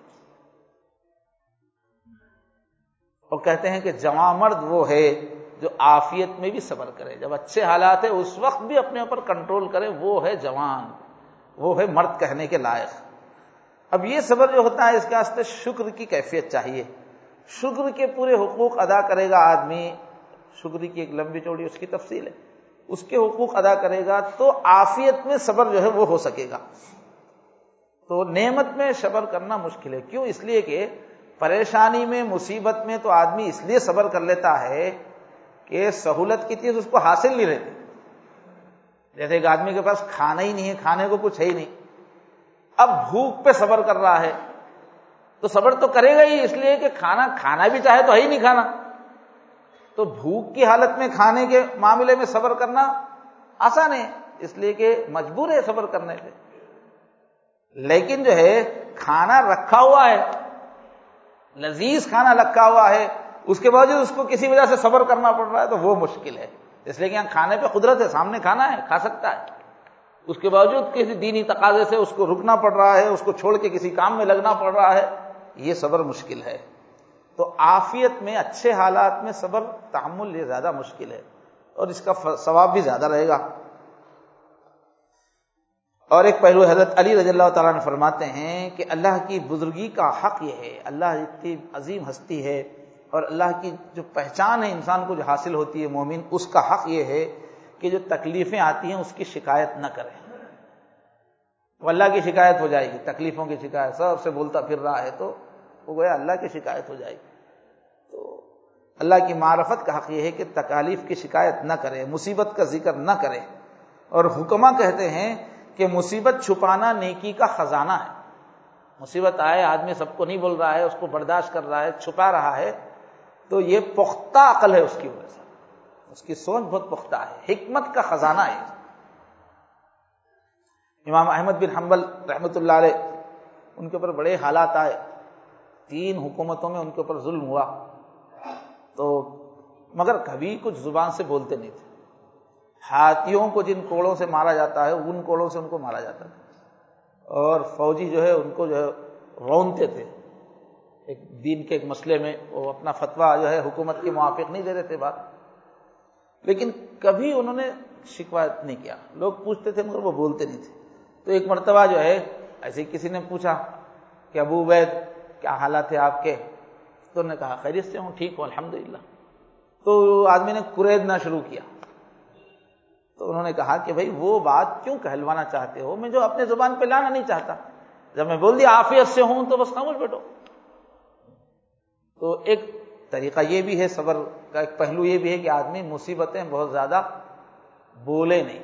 اور کہتے ہیں کہ جواں مرد وہ ہے جو عافیت میں بھی صبر کرے، جب اچھے حالات ہیں اس وقت بھی اپنے اوپر کنٹرول کرے، وہ ہے جوان، وہ ہے مرد کہنے کے لائق۔ اب یہ صبر جو ہوتا ہے اس کے واسطے شکر کی کیفیت چاہیے، شکر کے پورے حقوق ادا کرے گا آدمی، شکر کی ایک لمبی چوڑی اس کی تفصیل ہے، اس کے حقوق ادا کرے گا تو عافیت میں صبر جو ہے وہ ہو سکے گا۔ تو نعمت میں صبر کرنا مشکل ہے، کیوں؟ اس لیے کہ پریشانی میں، مصیبت میں تو آدمی اس لیے صبر کر لیتا ہے کہ سہولت کی چیز اس کو حاصل نہیں رہتی، جیسے ایک آدمی کے پاس کھانا ہی نہیں ہے، کھانے کو کچھ ہے ہی نہیں، اب بھوک پہ صبر کر رہا ہے، تو صبر تو کرے گا ہی، اس لیے کہ کھانا بھی چاہے تو ہے ہی نہیں کھانا، تو بھوک کی حالت میں کھانے کے معاملے میں صبر کرنا آسان ہے، اس لیے کہ مجبور ہے صبر کرنے پہ۔ لیکن جو ہے کھانا رکھا ہوا ہے، لذیذ کھانا رکھا ہوا ہے، اس کے باوجود اس کو کسی وجہ سے صبر کرنا پڑ رہا ہے، تو وہ مشکل ہے۔ اس لیے کہ یہاں کھانے پہ قدرت ہے، سامنے کھانا ہے، کھا سکتا ہے، اس کے باوجود کسی دینی تقاضے سے اس کو رکنا پڑ رہا ہے، اس کو چھوڑ کے کسی کام میں لگنا پڑ رہا ہے، یہ صبر مشکل ہے۔ تو عافیت میں، اچھے حالات میں صبر تحمل یہ زیادہ مشکل ہے، اور اس کا ثواب بھی زیادہ رہے گا۔ اور ایک پہلو حضرت علی رضی اللہ تعالیٰ عنہ فرماتے ہیں کہ اللہ کی بزرگی کا حق یہ ہے، اللہ اتنی عظیم ہستی ہے، اور اللہ کی جو پہچان ہے انسان کو جو حاصل ہوتی ہے مومن، اس کا حق یہ ہے کہ جو تکلیفیں آتی ہیں اس کی شکایت نہ کرے۔ وہ اللہ کی شکایت ہو جائے گی، تکلیفوں کی شکایت، سب سے بولتا پھر رہا ہے تو وہ گویا اللہ کی شکایت ہو جائے گی۔ تو اللہ کی معرفت کا حق یہ ہے کہ تکالیف کی شکایت نہ کرے، مصیبت کا ذکر نہ کرے۔ اور حکما کہتے ہیں کہ مصیبت چھپانا نیکی کا خزانہ ہے۔ مصیبت آئے، آدمی سب کو نہیں بول رہا ہے، اس کو برداشت کر رہا ہے، چھپا رہا ہے، تو یہ پختہ عقل ہے اس کی وجہ سے، اس کی سوچ بہت پختہ ہے، حکمت کا خزانہ ہے۔ امام احمد بن حنبل رحمۃ اللہ علیہ، ان کے اوپر بڑے حالات آئے، 3 حکومتوں میں ان کے اوپر ظلم ہوا، تو مگر کبھی کچھ زبان سے بولتے نہیں تھے۔ ہاتھیوں کو جن کوڑوں سے مارا جاتا ہے ان کوڑوں سے ان کو مارا جاتا تھا، اور فوجی جو ہے ان کو جو ہے رونتے تھے، ایک دین کے ایک مسئلے میں وہ اپنا فتویٰ جو ہے حکومت کے موافق نہیں دے رہے تھے بات، لیکن کبھی انہوں نے شکایت نہیں کیا، لوگ پوچھتے تھے مگر وہ بولتے نہیں تھے۔ تو ایک مرتبہ جو ہے ایسے کسی نے پوچھا کہ ابو عبید کیا حالات ہے آپ کے، تو انہوں نے کہا خیریت سے ہوں، ٹھیک ہوں الحمدللہ۔ تو آدمی نے کریدنا شروع کیا، تو انہوں نے کہا کہ بھائی وہ بات کیوں کہلوانا چاہتے ہو، میں جو اپنے زبان پہ لانا نہیں چاہتا، جب میں بول دیا عافیت سے ہوں تو بس خاموش بیٹھو۔ تو ایک طریقہ یہ بھی ہے صبر کا، ایک پہلو یہ بھی ہے کہ آدمی مصیبتیں بہت زیادہ بولے نہیں۔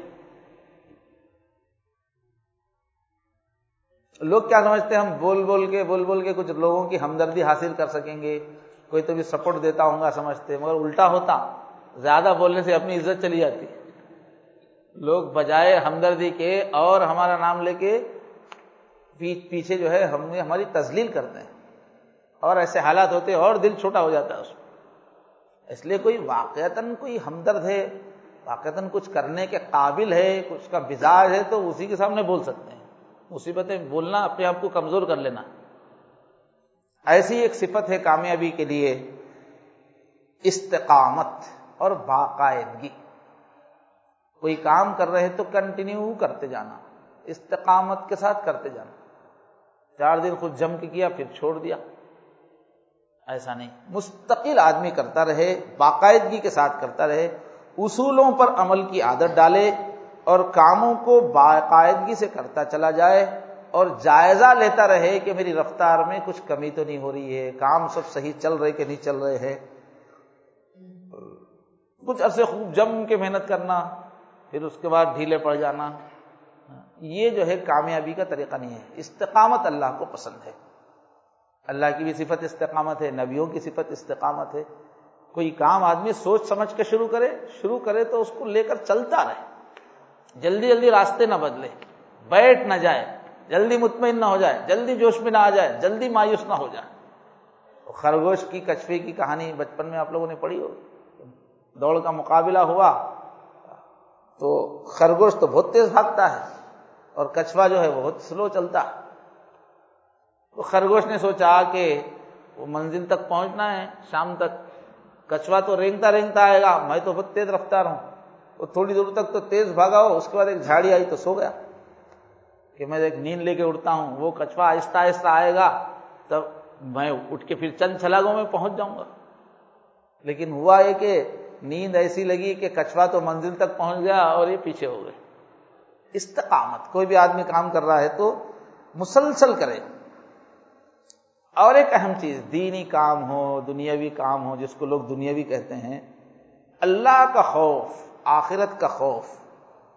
لوگ کیا سمجھتے ہیں ہم بول بول کے کچھ لوگوں کی ہمدردی حاصل کر سکیں گے، کوئی تو بھی سپورٹ دیتا ہوں گا سمجھتے، مگر الٹا ہوتا، زیادہ بولنے سے اپنی عزت چلی جاتی، لوگ بجائے ہمدردی کے اور ہمارا نام لے کے پیچھے جو ہے ہماری تذلیل کرتے ہیں، اور ایسے حالات ہوتے ہیں اور دل چھوٹا ہو جاتا ہے اس میں۔ اس لیے کوئی واقعتاً کوئی ہمدرد ہے، واقعتاً کچھ کرنے کے قابل ہے، کچھ کا مزاج ہے، تو اسی کے سامنے بول سکتے ہیں۔ مصیبتیں بولنا اپنے آپ کو کمزور کر لینا۔ ایسی ایک صفت ہے کامیابی کے لیے استقامت اور باقاعدگی۔ کوئی کام کر رہے تو کنٹینیو کرتے جانا، استقامت کے ساتھ کرتے جانا، 4 دن خود جم کے کیا پھر چھوڑ دیا، ایسا نہیں، مستقل آدمی کرتا رہے، باقاعدگی کے ساتھ کرتا رہے، اصولوں پر عمل کی عادت ڈالے اور کاموں کو باقاعدگی سے کرتا چلا جائے، اور جائزہ لیتا رہے کہ میری رفتار میں کچھ کمی تو نہیں ہو رہی ہے، کام سب صحیح چل رہے کہ نہیں چل رہے ہیں۔ کچھ عرصے خوب جم کے محنت کرنا، پھر اس کے بعد ڈھیلے پڑ جانا، یہ جو ہے کامیابی کا طریقہ نہیں ہے۔ استقامت اللہ کو پسند ہے، اللہ کی بھی صفت استقامت ہے، نبیوں کی صفت استقامت ہے۔ کوئی کام آدمی سوچ سمجھ کے شروع کرے تو اس کو لے کر چلتا رہے، جلدی راستے نہ بدلے، بیٹھ نہ جائے، جلدی مطمئن نہ ہو جائے، جلدی جوش میں نہ آ جائے، جلدی مایوس نہ ہو جائے۔ خرگوش کی کچھوے کی کہانی بچپن میں آپ لوگوں نے پڑھی ہوگی، دوڑ کا مقابلہ ہوا تو خرگوش تو بہت تیز بھاگتا ہے اور کچھوا جو ہے وہ بہت سلو چلتا ہے۔ تو خرگوش نے سوچا کہ وہ منزل تک پہنچنا ہے شام تک، کچھوا تو رینگتا آئے گا، میں تو بہت تیز رفتار ہوں، وہ تھوڑی دور تک تو تیز بھاگا ہو، اس کے بعد ایک جھاڑی آئی تو سو گیا کہ میں ایک نیند لے کے اٹھتا ہوں، وہ کچھوا آہستہ آئے گا تب میں اٹھ کے پھر چند چھلاگوں میں پہنچ جاؤں گا۔ لیکن ہوا یہ کہ نیند ایسی لگی کہ کچھوا تو منزل تک پہنچ گیا اور یہ پیچھے ہو گئے۔ استقامت، کوئی بھی آدمی کام کر رہا ہے تو مسلسل کرے۔ اور ایک اہم چیز، دینی کام ہو، دنیاوی کام ہو، جس کو لوگ دنیاوی کہتے ہیں، اللہ کا خوف، آخرت کا خوف،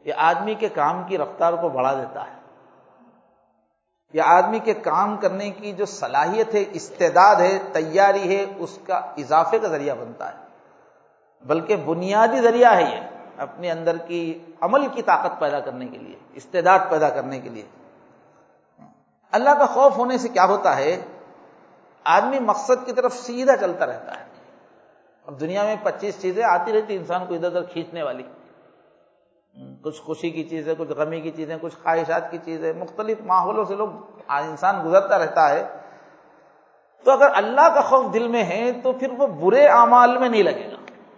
یہ آدمی کے کام کی رفتار کو بڑھا دیتا ہے، یہ آدمی کے کام کرنے کی جو صلاحیت ہے، استعداد ہے، تیاری ہے، اس کا اضافے کا ذریعہ بنتا ہے، بلکہ بنیادی ذریعہ ہے یہ اپنے اندر کی عمل کی طاقت پیدا کرنے کے لیے، استعداد پیدا کرنے کے لیے۔ اللہ کا خوف ہونے سے کیا ہوتا ہے، آدمی مقصد کی طرف سیدھا چلتا رہتا ہے۔ اب دنیا میں 25 چیزیں آتی رہتی انسان کو ادھر ادھر کھینچنے والی، کچھ خوشی کی چیزیں، کچھ غمی کی چیزیں، کچھ خواہشات کی چیزیں، مختلف ماحولوں سے انسان گزرتا رہتا ہے۔ تو اگر اللہ کا خوف دل میں ہے تو پھر وہ برے اعمال میں نہیں لگے گا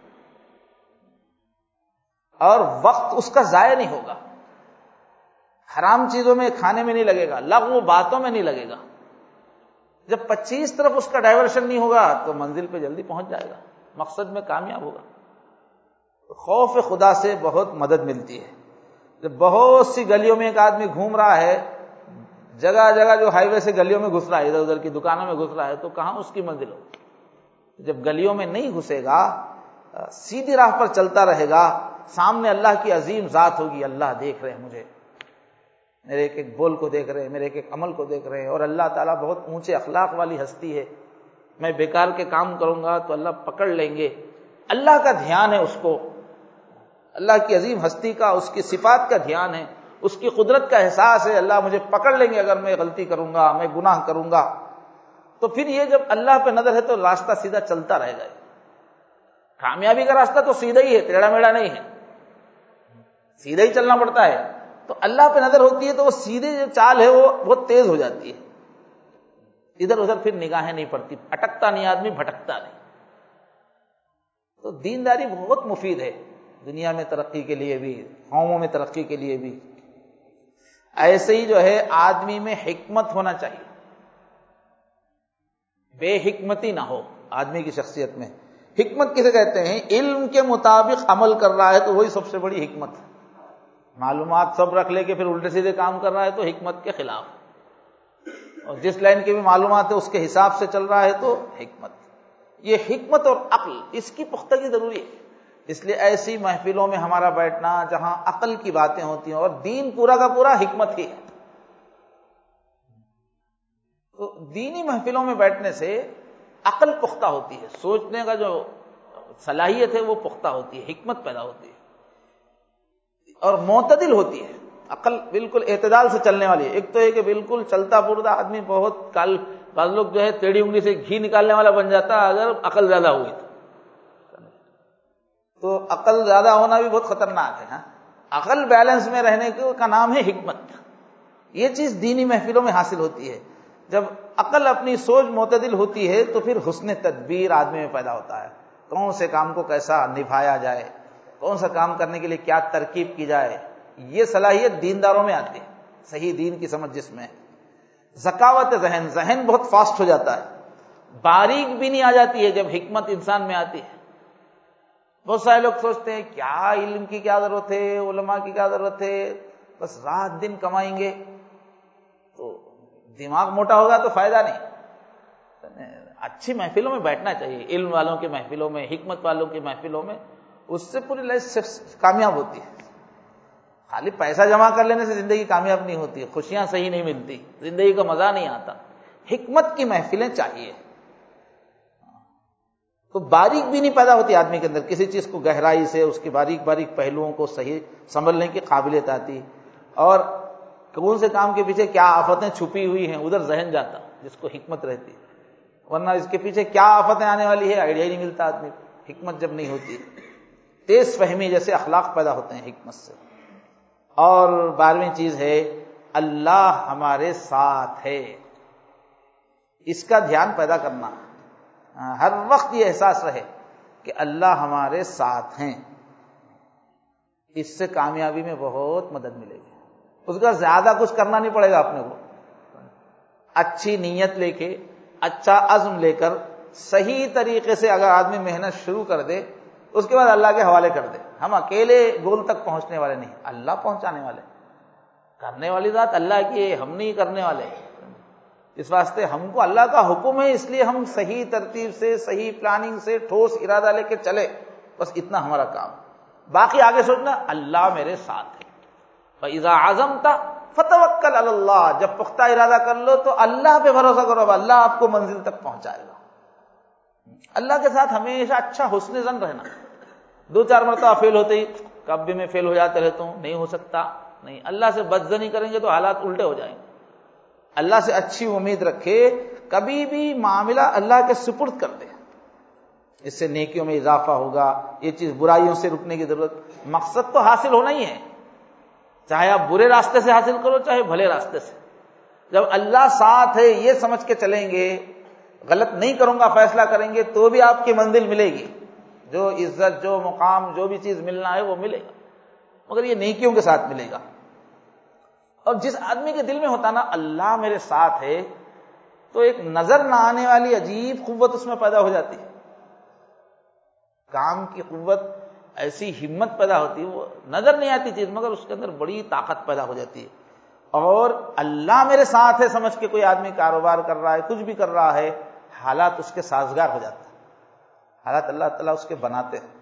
اور وقت اس کا ضائع نہیں ہوگا، حرام چیزوں میں کھانے میں نہیں لگے گا، لغو باتوں میں نہیں لگے گا۔ جب 25 طرف اس کا ڈائیورشن نہیں ہوگا تو منزل پہ جلدی پہنچ جائے گا، مقصد میں کامیاب ہوگا۔ خوف خدا سے بہت مدد ملتی ہے۔ جب بہت سی گلیوں میں ایک آدمی گھوم رہا ہے، جگہ جگہ جو ہائی وے سے گلیوں میں گھس رہا ہے، ادھر ادھر کی دکانوں میں گھس رہا ہے، تو کہاں اس کی منزل ہو؟ جب گلیوں میں نہیں گھسے گا، سیدھی راہ پر چلتا رہے گا، سامنے اللہ کی عظیم ذات ہوگی، اللہ دیکھ رہے ہیں مجھے، میرے ایک ایک بول کو دیکھ رہے ہیں، میرے ایک ایک عمل کو دیکھ رہے ہیں، اور اللہ تعالیٰ بہت اونچے اخلاق والی ہستی ہے، میں بیکار کے کام کروں گا تو اللہ پکڑ لیں گے۔ اللہ کا دھیان ہے اس کو، اللہ کی عظیم ہستی کا، اس کی صفات کا دھیان ہے، اس کی قدرت کا احساس ہے، اللہ مجھے پکڑ لیں گے اگر میں غلطی کروں گا، میں گناہ کروں گا۔ تو پھر یہ جب اللہ پہ نظر ہے تو راستہ سیدھا چلتا رہے گا۔ کامیابی کا راستہ تو سیدھا ہی ہے، ٹیڑھا میڑھا نہیں ہے، سیدھا ہی چلنا پڑتا ہے۔ تو اللہ پہ نظر ہوتی ہے تو وہ سیدھے جو چال ہے وہ بہت تیز ہو جاتی ہے، ادھر ادھر پھر نگاہیں نہیں پڑتی، اٹکتا نہیں آدمی، بھٹکتا نہیں۔ تو دینداری بہت مفید ہے دنیا میں ترقی کے لیے بھی، قوموں میں ترقی کے لیے بھی۔ ایسے ہی جو ہے آدمی میں حکمت ہونا چاہیے، بے حکمتی نہ ہو آدمی کی شخصیت میں۔ حکمت کسے کہتے ہیں؟ علم کے مطابق عمل کر رہا ہے تو وہی سب سے بڑی حکمت ہے۔ معلومات سب رکھ لے کے پھر الٹے سیدھے کام کر رہا ہے تو حکمت کے خلاف، اور جس لائن کی بھی معلومات ہے اس کے حساب سے چل رہا ہے تو حکمت۔ یہ حکمت اور عقل، اس کی پختگی ضروری ہے۔ اس لیے ایسی محفلوں میں ہمارا بیٹھنا جہاں عقل کی باتیں ہوتی ہیں، اور دین پورا کا پورا حکمت ہی ہے، تو دینی محفلوں میں بیٹھنے سے عقل پختہ ہوتی ہے، سوچنے کا جو صلاحیت ہے وہ پختہ ہوتی ہے، حکمت پیدا ہوتی ہے اور معتدل ہوتی ہے۔ عقل بالکل اعتدال سے چلنے والی ہے۔ ایک تو ہے کہ بالکل چلتا پھرتا آدمی بہت بعض لوگ جو ہے ٹیڑھی انگلی سے گھی نکالنے والا بن جاتا ہے اگر عقل زیادہ ہوئی تو عقل زیادہ ہونا بھی بہت خطرناک ہے۔ عقل بیلنس میں رہنے کا نام ہے حکمت۔ یہ چیز دینی محفلوں میں حاصل ہوتی ہے۔ جب عقل اپنی سوچ معتدل ہوتی ہے تو پھر حسن تدبیر آدمی میں پیدا ہوتا ہے، کون سے کام کو کیسا نبھایا جائے، کون سا کام کرنے کے لیے کیا ترکیب کی جائے، یہ صلاحیت دینداروں میں آتی ہے، صحیح دین کی سمجھ جس میں۔ ذکاوت ذہن، ذہن بہت فاسٹ ہو جاتا ہے، باریک بھی نہیں آ جاتی ہے جب حکمت انسان میں آتی ہے۔ بہت سارے لوگ سوچتے ہیں کیا علم کی کیا ضرورت ہے، علماء کی کیا ضرورت ہے، بس رات دن کمائیں گے تو دماغ موٹا ہوگا تو فائدہ نہیں۔ اچھی محفلوں میں بیٹھنا چاہیے، علم والوں کی محفلوں میں، حکمت والوں کی محفلوں میں، اس سے پوری لائف کامیاب ہوتی ہے۔ خالی پیسہ جمع کر لینے سے زندگی کامیاب نہیں ہوتی، خوشیاں صحیح نہیں ملتی، زندگی کا مزہ نہیں آتا۔ حکمت کی محفلیں چاہیے تو باریک بھی نہیں پیدا ہوتی آدمی کے اندر، کسی چیز کو گہرائی سے، اس کے باریک باریک پہلوؤں کو صحیح سنبھلنے کی قابلیت آتی، اور کون سے کام کے پیچھے کیا آفتیں چھپی ہوئی ہیں ادھر ذہن جاتا جس کو حکمت رہتی، ورنہ اس کے پیچھے کیا آفتیں آنے والی ہے آئیڈیا ہی نہیں ملتا آدمی کو، حکمت جب نہیں ہوتی۔ تیز فہمی جیسے اخلاق پیدا ہوتے ہیں حکمت سے۔ اور 12ویں چیز ہے اللہ ہمارے ساتھ ہے، اس کا دھیان پیدا کرنا، ہر وقت یہ احساس رہے کہ اللہ ہمارے ساتھ ہیں، اس سے کامیابی میں بہت مدد ملے گی۔ اس کا زیادہ کچھ کرنا نہیں پڑے گا اپنے کو، اچھی نیت لے کے، اچھا عزم لے کر، صحیح طریقے سے اگر آدمی محنت شروع کر دے، اس کے بعد اللہ کے حوالے کر دے۔ ہم اکیلے گول تک پہنچنے والے نہیں، اللہ پہنچانے والے، کرنے والی ذات اللہ کی ہے، ہم نہیں کرنے والے۔ اس واسطے ہم کو اللہ کا حکم ہے، اس لیے ہم صحیح ترتیب سے، صحیح پلاننگ سے، ٹھوس ارادہ لے کے چلے، بس اتنا ہمارا کام۔ باقی آگے سوچنا اللہ میرے ساتھ ہے، فَإِذَا عَزَمْتَ فَتَوَكَّلْ عَلَى اللَّهِ، جب پختہ ارادہ کر لو تو اللہ پہ بھروسہ کرو، اللہ آپ کو منزل تک پہنچائے گا۔ اللہ کے ساتھ ہمیشہ اچھا حسن ظن رہنا۔ 2-4 مرتبہ فیل ہوتے ہی کب بھی میں فیل ہو جاتے رہتا ہوں، نہیں ہو سکتا، نہیں، اللہ سے بدظنی کریں گے تو حالات الٹے ہو جائیں گے۔ اللہ سے اچھی امید رکھے، کبھی بھی معاملہ اللہ کے سپرد کر دے، اس سے نیکیوں میں اضافہ ہوگا، یہ چیز برائیوں سے رکنے کی ضرورت۔ مقصد تو حاصل ہونا ہی ہے، چاہے آپ برے راستے سے حاصل کرو چاہے بھلے راستے سے۔ جب اللہ ساتھ ہے یہ سمجھ کے چلیں گے، غلط نہیں کروں گا فیصلہ کریں گے تو بھی آپ کی منزل ملے گی، جو عزت، جو مقام، جو بھی چیز ملنا ہے وہ ملے گا، مگر یہ نیکیوں کے ساتھ ملے گا۔ اور جس آدمی کے دل میں ہوتا نا اللہ میرے ساتھ ہے، تو ایک نظر نہ آنے والی عجیب قوت اس میں پیدا ہو جاتی ہے، کام کی قوت، ایسی ہمت پیدا ہوتی ہے، وہ نظر نہیں آتی چیز مگر اس کے اندر بڑی طاقت پیدا ہو جاتی ہے۔ اور اللہ میرے ساتھ ہے سمجھ کے کوئی آدمی کاروبار کر رہا ہے، کچھ بھی کر رہا ہے، حالات اس کے سازگار ہو جاتے ہیں، حالات اللہ تعالیٰ اس کے بناتے ہیں۔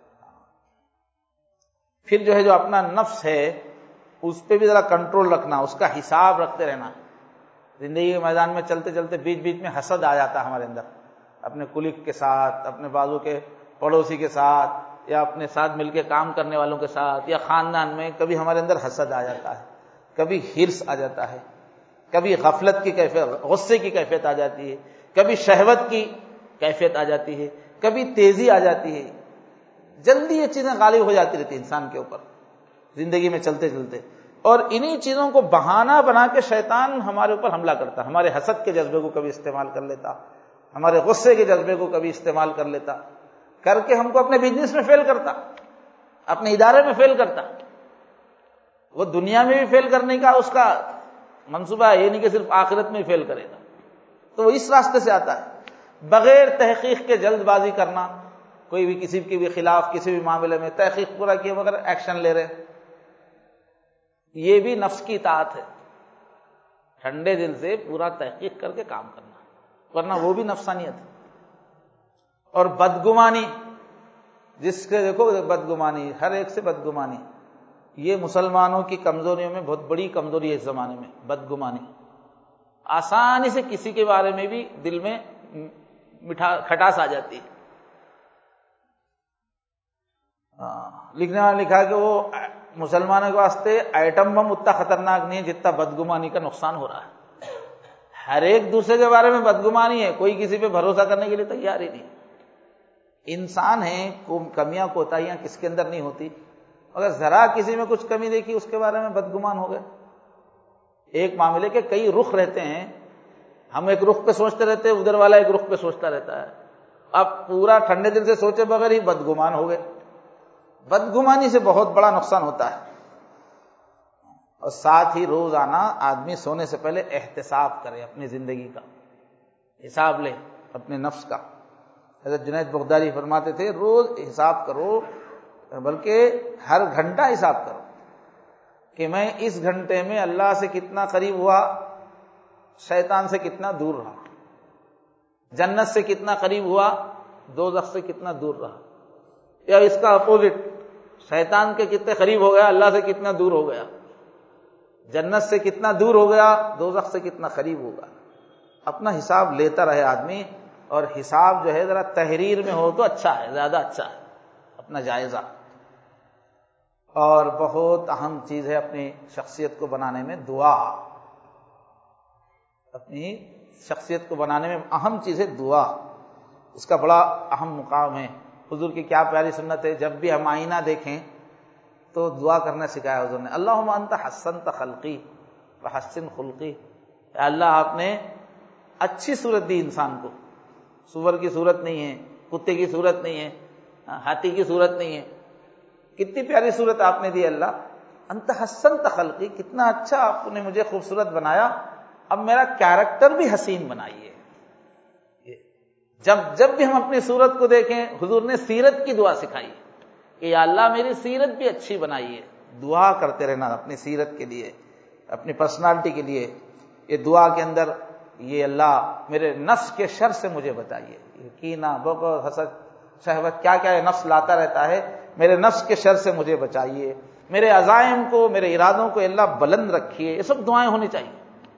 پھر جو ہے جو اپنا نفس ہے اس پہ بھی ذرا کنٹرول رکھنا، اس کا حساب رکھتے رہنا۔ زندگی کے میدان میں چلتے چلتے بیچ بیچ میں حسد آ جاتا ہے ہمارے اندر، اپنے کلیگ کے ساتھ، اپنے بازو کے پڑوسی کے ساتھ، یا اپنے ساتھ مل کے کام کرنے والوں کے ساتھ، یا خاندان میں کبھی ہمارے اندر حسد آ جاتا ہے، کبھی ہرس آ جاتا ہے، کبھی غفلت کی کیفیت، غصے کی کیفیت آ جاتی ہے، کبھی شہوت کی کیفیت آ جاتی ہے، کبھی تیزی آ جاتی ہے، جلدی یہ چیزیں غالب ہو جاتی رہتی انسان کے اوپر زندگی میں چلتے چلتے، اور انہی چیزوں کو بہانہ بنا کے شیطان ہمارے اوپر حملہ کرتا، ہمارے حسد کے جذبے کو کبھی استعمال کر لیتا، ہمارے غصے کے جذبے کو کبھی استعمال کر لیتا، کر کے ہم کو اپنے بزنس میں فیل کرتا، اپنے ادارے میں فیل کرتا۔ وہ دنیا میں بھی فیل کرنے کا اس کا منصوبہ ہے، یہ نہیں کہ صرف آخرت میں فیل کرے گا، تو وہ اس راستے سے آتا ہے۔ بغیر تحقیق کے جلد بازی کرنا، کوئی بھی کسی کے بھی خلاف کسی بھی معاملے میں تحقیق پورا کیے بغیر ایکشن لے رہے، یہ بھی نفس کی اطاعت ہے۔ ٹھنڈے دل سے پورا تحقیق کر کے کام کرنا، ورنہ وہ بھی نفسانیت ہے۔ اور بدگمانی، جس کے دیکھو بدگمانی، ہر ایک سے بدگمانی، یہ مسلمانوں کی کمزوریوں میں بہت بڑی کمزوری ہے اس زمانے میں، بدگمانی۔ آسانی سے کسی کے بارے میں بھی دل میں کھٹاس آ جاتی ہے۔ لکھنے والے نے لکھا کہ وہ مسلمانوں کے واسطے ایٹم بم اتنا خطرناک نہیں ہے جتنا بدگمانی کا نقصان ہو رہا ہے۔ ہر ایک دوسرے کے بارے میں بدگمانی ہے، کوئی کسی پہ بھروسہ کرنے کے لیے تیار ہی نہیں۔ انسان ہیں، کمیاں کوتاہیاں کس کے اندر نہیں ہوتی، اگر ذرا کسی میں کچھ کمی دیکھی اس کے بارے میں بدگمان ہو گئے۔ ایک معاملے کے کئی رخ رہتے ہیں، ہم ایک رخ پہ سوچتے رہتے ہیں، ادھر والا ایک رخ پہ سوچتا رہتا ہے، اب پورا ٹھنڈے دل سے سوچے بغیر ہی بدگمان ہو گئے۔ بدگمانی سے بہت بڑا نقصان ہوتا ہے۔ اور ساتھ ہی روزانہ آدمی سونے سے پہلے احتساب کرے، اپنی زندگی کا حساب لے، اپنے نفس کا۔ حضرت جنید بغدادی فرماتے تھے روز حساب کرو، بلکہ ہر گھنٹہ حساب کرو کہ میں اس گھنٹے میں اللہ سے کتنا قریب ہوا، شیطان سے کتنا دور رہا، جنت سے کتنا قریب ہوا، دوزخ سے کتنا دور رہا، یا اس کا اپوزٹ، شیطان کے کتنے قریب ہو گیا، اللہ سے کتنا دور ہو گیا، جنت سے کتنا دور ہو گیا، دوزخ سے کتنا قریب ہوگا۔ اپنا حساب لیتا رہے آدمی، اور حساب جو ہے ذرا تحریر میں ہو تو اچھا ہے، زیادہ اچھا ہے، اپنا جائزہ۔ اور بہت اہم چیز ہے اپنی شخصیت کو بنانے میں دعا، اپنی شخصیت کو بنانے میں اہم چیز ہے دعا، اس کا بڑا اہم مقام ہے۔ حضور کی کیا پیاری سنت ہے، جب بھی ہم آئینہ دیکھیں تو دعا کرنا سکھایا حضور نے، اللہم انت حسنت خلقی وحسن خلقی، اے اللہ آپ نے اچھی صورت دی انسان کو، سور کی صورت نہیں ہے، کتے کی صورت نہیں ہے، ہاتھی کی صورت نہیں ہے، کتنی پیاری صورت آپ نے دی اللہ، انت حسنت خلقی، کتنا اچھا آپ نے مجھے خوبصورت بنایا، اب میرا کیریکٹر بھی حسین بنائیے۔ جب بھی ہم اپنی صورت کو دیکھیں، حضور نے سیرت کی دعا سکھائی کہ یا اللہ میری سیرت بھی اچھی بنائیے، دعا کرتے رہنا اپنی سیرت کے لیے، اپنی پرسنالٹی کے لیے۔ یہ دعا کے اندر یہ اللہ میرے نفس کے شر سے مجھے بچائیے، کینہ، بغض، حسد، شہوت، کیا کیا یہ نفس لاتا رہتا ہے، میرے نفس کے شر سے مجھے بچائیے، میرے عزائم کو، میرے ارادوں کو اللہ بلند رکھیے، یہ سب دعائیں ہونی چاہیے۔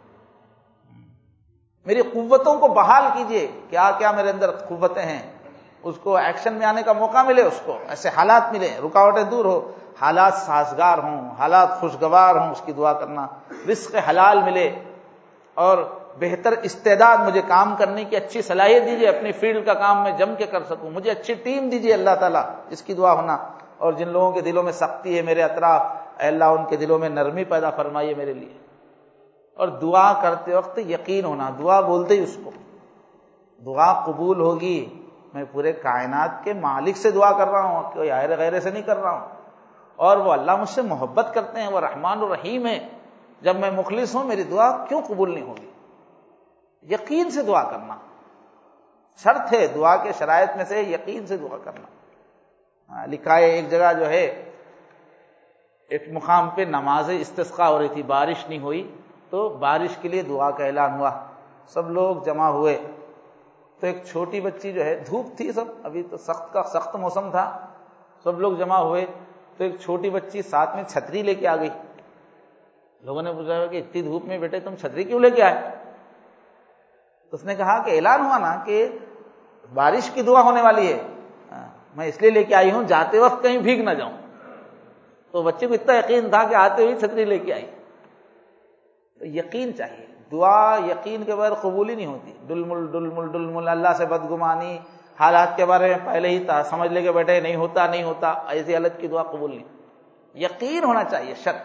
میری قوتوں کو بحال کیجئے، کیا کیا میرے اندر قوتیں ہیں اس کو ایکشن میں آنے کا موقع ملے، اس کو ایسے حالات ملے، رکاوٹیں دور ہو، حالات سازگار ہوں، حالات خوشگوار ہوں، اس کی دعا کرنا، رزق حلال ملے اور بہتر استعداد مجھے کام کرنے کی اچھی صلاحیت دیجیے، اپنی فیلڈ کا کام میں جم کے کر سکوں، مجھے اچھی ٹیم دیجیے اللہ تعالیٰ، اس کی دعا ہونا۔ اور جن لوگوں کے دلوں میں سختی ہے میرے اطراف، اے اللہ ان کے دلوں میں نرمی پیدا فرمائیے میرے لیے۔ اور دعا کرتے وقت یقین ہونا، دعا بولتے ہی اس کو دعا قبول ہوگی، میں پورے کائنات کے مالک سے دعا کر رہا ہوں، کوئی غیر غیرے سے نہیں کر رہا ہوں، اور وہ اللہ مجھ سے محبت کرتے ہیں، وہ رحمان الرحیم ہے، جب میں مخلص ہوں میری دعا کیوں قبول نہیں ہوگی؟ یقین سے دعا کرنا شرط ہے، دعا کے شرائط میں سے یقین سے دعا کرنا۔ لکھا ہے ایک جگہ جو ہے، ایک مقام پہ نماز استسقاء ہو رہی تھی، بارش نہیں ہوئی، تو بارش کے لیے دعا کا اعلان ہوا، سب لوگ جمع ہوئے، تو ایک چھوٹی بچی جو ہے، دھوپ تھی، سب ابھی تو سخت موسم تھا، سب لوگ جمع ہوئے، تو ایک چھوٹی بچی ساتھ میں چھتری لے کے آ گئی۔ لوگوں نے پوچھا کہ اتنی دھوپ میں بیٹے تم چھتری کیوں لے کے آئے؟ تو اس نے کہا کہ اعلان ہوا نا کہ بارش کی دعا ہونے والی ہے، میں اس لیے لے کے آئی ہوں جاتے وقت کہیں بھیگ نہ جاؤں۔ تو بچے کو اتنا یقین تھا کہ آتے ہوئے چھتری لے کے آئی۔ تو یقین چاہیے، دعا یقین کے بغیر قبول ہی نہیں ہوتی۔ ڈلمل ڈلمل ڈلمل، اللہ سے بدگمانی، حالات کے بارے میں پہلے ہی سمجھ لے کے بیٹھے نہیں ہوتا نہیں ہوتا، ایسی حالت کی دعا قبول نہیں۔ یقین ہونا چاہیے، شک۔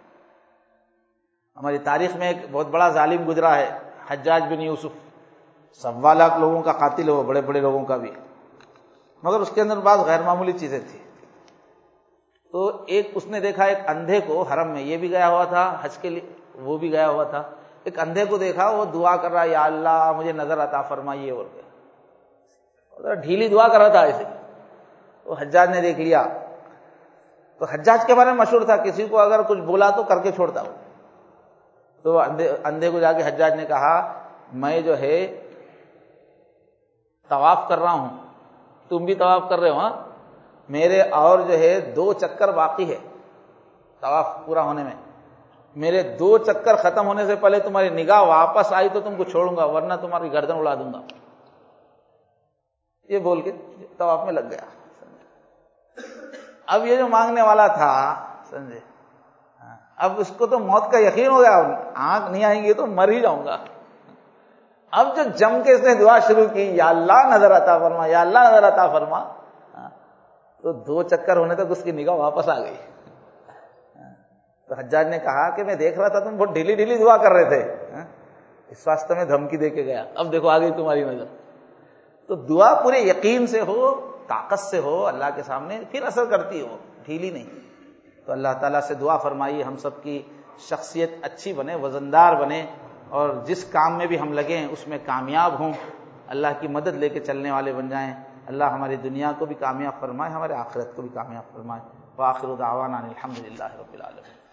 ہماری تاریخ میں ایک بہت بڑا ظالم گزرا ہے، حجاج بن یوسف، 1.25 لاکھ لوگوں کا قاتل ہے وہ، بڑے بڑے لوگوں کا بھی، مگر اس کے اندر بعض غیر معمولی چیزیں تھیں۔ تو ایک اس نے دیکھا ایک اندھے کو حرم میں، یہ بھی گیا ہوا تھا حج کے لیے، وہ بھی گیا ہوا تھا، ایک اندھے کو دیکھا وہ دعا کر رہا، یا اللہ مجھے نظر عطا فرمائیے، اور ڈھیلی دعا کر رہا تھا ایسے۔ تو حجاج نے دیکھ لیا، تو حجاج کے بارے میں مشہور تھا کسی کو اگر کچھ بولا تو کر کے چھوڑتا ہو۔ تو اندھے کو جا کے حجاج نے کہا، میں جو ہے طواف کر رہا ہوں، تم بھی طواف کر رہے ہو، ہاں میرے اور جو ہے 2 چکر باقی ہے طواف پورا ہونے میں، میرے 2 چکر ختم ہونے سے پہلے تمہاری نگاہ واپس آئی تو تم کو چھوڑوں گا، ورنہ تمہاری گردن اڑا دوں گا۔ یہ بول کے طواف میں لگ گیا۔ اب یہ جو مانگنے والا تھا، سمجھے، اب اس کو تو موت کا یقین ہو گیا، آنکھ نہیں آئیں گی تو مر ہی جاؤں گا۔ اب جو جم کے اس نے دعا شروع کی، یا اللہ نظر عطا فرما، یا اللہ نظر عطا فرما، تو 2 چکر ہونے تک اس کی نگاہ واپس آ گئی۔ تو حجاج نے کہا کہ میں دیکھ رہا تھا تم بہت ڈھیلی ڈھیلی دعا کر رہے تھے، اس واسطے میں دھمکی دے کے گیا، اب دیکھو آ گئی تمہاری نظر۔ تو دعا پورے یقین سے ہو، طاقت سے ہو اللہ کے سامنے، پھر اثر کرتی ہو، ڈھیلی نہیں۔ تو اللہ تعالیٰ سے دعا فرمائیے ہم سب کی شخصیت اچھی بنے، وزندار بنے، اور جس کام میں بھی ہم لگیں اس میں کامیاب ہوں، اللہ کی مدد لے کے چلنے والے بن جائیں۔ اللہ ہماری دنیا کو بھی کامیاب فرمائے، ہمارے آخرت کو بھی کامیاب فرمائے۔ وآخر دعوانا الحمدللہ رب العالمین۔